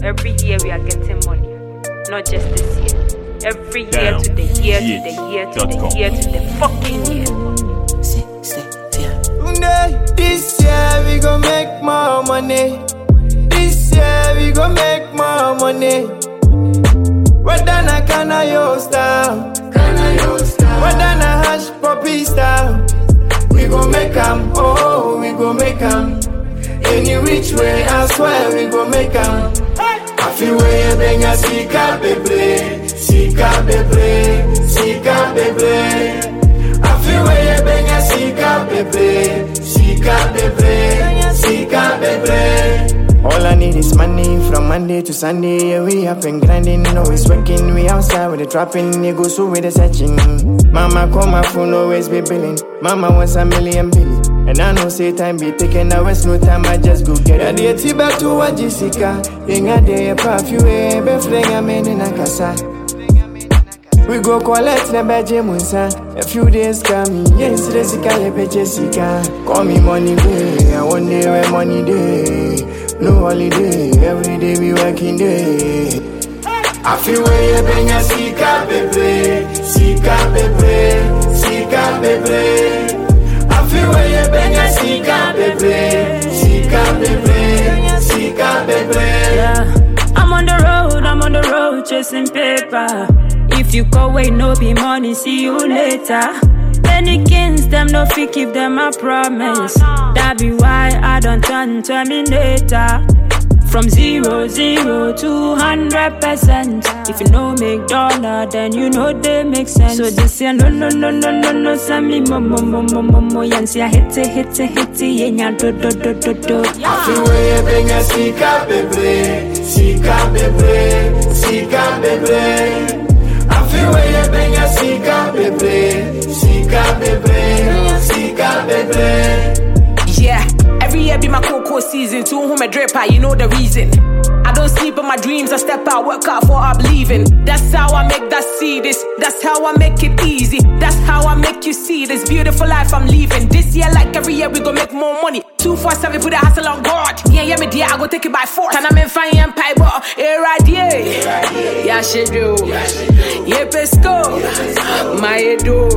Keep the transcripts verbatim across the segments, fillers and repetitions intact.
every year we are getting money. Not just this year. Every year Down. to the year to the year to the year to the fucking year. This year we gon' make more money. This year we gon' make more money. What done a canna yo style? Canna yo style. What done a hash puppy style? We gon' make 'em, oh, we gon' make 'em. Any which way, I swear we gon' make 'em. I feel way you bring a sika baby, sika baby, sika baby. I feel way you bring a sika baby, sika baby, sika baby. All I need is money from Monday to Sunday. Yeah, we up and grinding, always working. We outside with the trapping, you go so with the searching. Mama call my phone, always be billing. Mama wants a million billion. And I know say time be taking, I waste no time, I just go get it. Yeah, the back to what Jessica. Inga de perfume, be fling a man in a casa. We go collect the badge munsa. A few days coming, yes, Jessica, le Jessica. Call me money way, I one day where money day. No holiday, every day we working day. I feel where you bring a sika baby, sika baby, sika baby. I feel where you bring a sika baby, sika baby, sika baby. Yeah, I'm on the road, I'm on the road chasing paper. If you go away, no be money, see you later. Many kings, them no fit keep them a promise. That be why I don't turn Terminator. From zero, zero to hundred percent. If you know make dollar, then you know they make sense. So this year, no, no, no, no, no, no, Sammy, mo, mo, mo, mo, mo, mo, yancy, I hit it, hit it, hit it, yenya, do, do, do, do, do. I feel where you bring a sika baby, sika baby, sika baby. I feel where you bring a sika baby, sika baby, sika baby. Yeah, every year be my cocoa season. To whom I draper, you know the reason. I don't sleep in my dreams, I step out, work out for I believe in. That's how I make that see this. That's how I make it easy. That's how I make you see this beautiful life I'm living. This year, like every year, we gon' make more money. Two, four, seven, put a hustle on God. Yeah, yeah, me dear, I go take it by force. And I'm in fine empire, but here I yeah. Yeah, she do. Yeah, pesco. My do.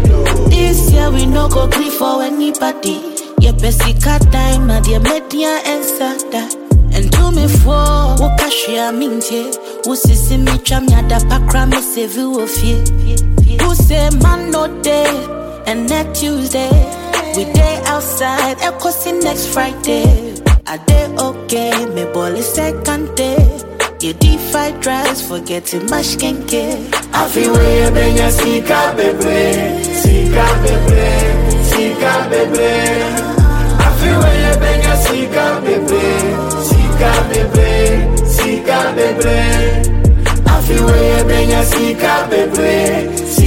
This year, we no go grief for anybody. Yeah, pesika time, and the media and sada. And to me for Wakashia Minty, who says me Chamyada Pakra, me save you of ye. Who say man no day, and next Tuesday, we day outside, Echo see next Friday. A day okay, me ball is second day. You defy drives, forgetting mash kenke. I feel where you bring a sika baby, sika baby, sika baby. I feel where you bring a sika baby. Sika baby, sika baby. I feel where you bring a sika baby,